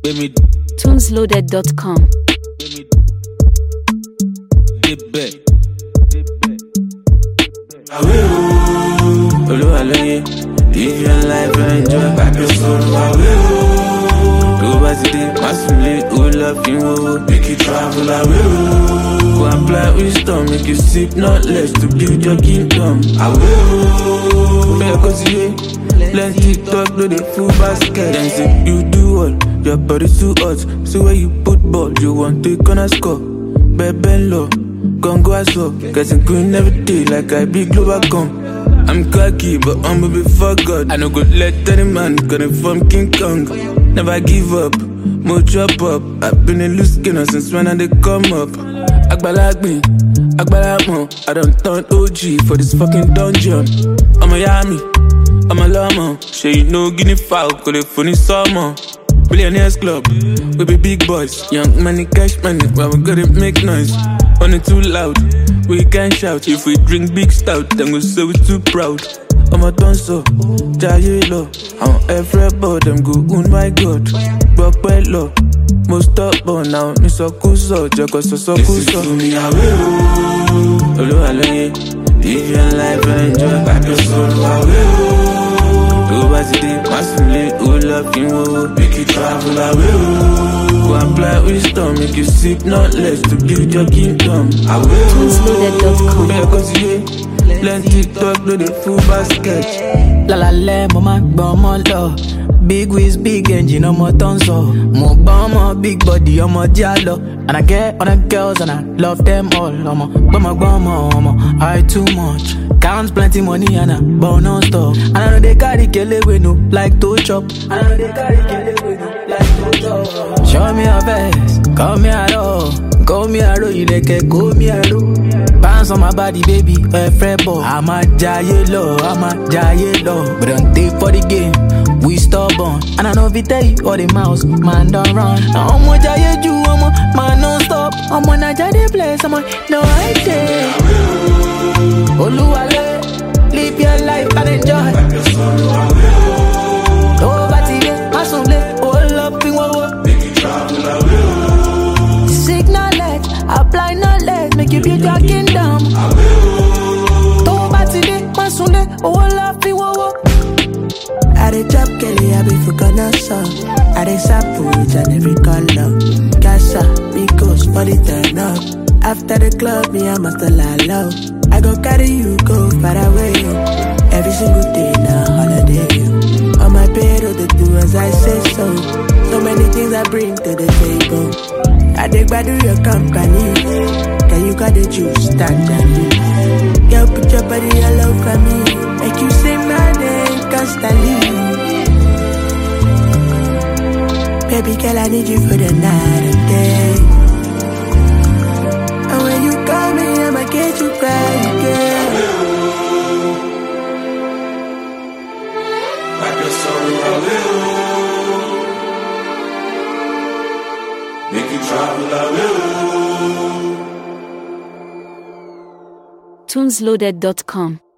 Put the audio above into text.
Tunesloaded.com. Live your life and enjoy back your soul away. Go back to the massively, who love you, make you travel away. Go apply wisdom, make you sip not less to build your kingdom away. Because you plenty talk to the full basket. Then say you do all, your body's too hot. So where you put ball, you want to gonna score. Bebe low, gon' go as well. Getting green every day like I be global come. I'm cocky, but I'm before God. I no go let any man gonna from King Kong. Never give up, more chop up. I've been a loose skinner since when I they come up. Agbalagbe, Agbalamo. I don't turn OG for this fucking dungeon. I'm a yummy, I'm a llama. Sure you know guinea fowl, call it funny summer. Billionaires club, we be big boys. Young money, cash money, where we gotta make noise. On it too loud, we can shout. If we drink big stout, then we say we too proud. I'm a dancer, Jaye low. I'm everybody, them go, oh my God. But well low, most stubborn now. Me so kuso, Jago so kuso. Listen to me, I will. Live your life and enjoy back your soul, I will. Go back to the massively, who love you, make you travel away. Go apply wisdom, make you sip not less to build your kingdom away. Tunesloaded.com. Because you plenty talk to the full basket. La la la, mama, mama love. Big whiz, big engine, I'm a tonso. More bomber, big body, I'm a giallo. And I get on the girls and I love them all. I'm a bummer, I too much. Counts plenty money and I burn non stop. And I know they carry kele we no like to chop. And I know they carry kele we no like to chop. Show me your face, call me a roll. Call me a roll, you like a call me a roll. Bounce on my body, baby, a fret ball. I'm a giant low, but don't take for the game. We stubborn, and I know if you tell you all the mouse, man don't run. Now I'm a giant Jew, I'm a man non stop. I'm on a giant place, I'm a no idea. Oluwale, live your life and enjoy. Oh, but today, I soon live all up in one. Make you travel away. Seek knowledge, apply knowledge, make you build your kingdom. Oh, but today, I soon live all up in one. I dey chop Kelly, I be for gonna song. I dey sample each and every color. Casa, Migos, for the turn up. After the club, me I must lie low. I go carry you, go far away. Every single day now holiday. On my bed, they do as I say so. So many things I bring to the table. I dig by your company. Can you got the juice, tangerine? Girl, put your body all over me. Make you say my name constantly. Baby girl, I need you for the night and day. And when you call me, I'ma get you back again. Back your soul away. Make you travel away. Tunesloaded.com.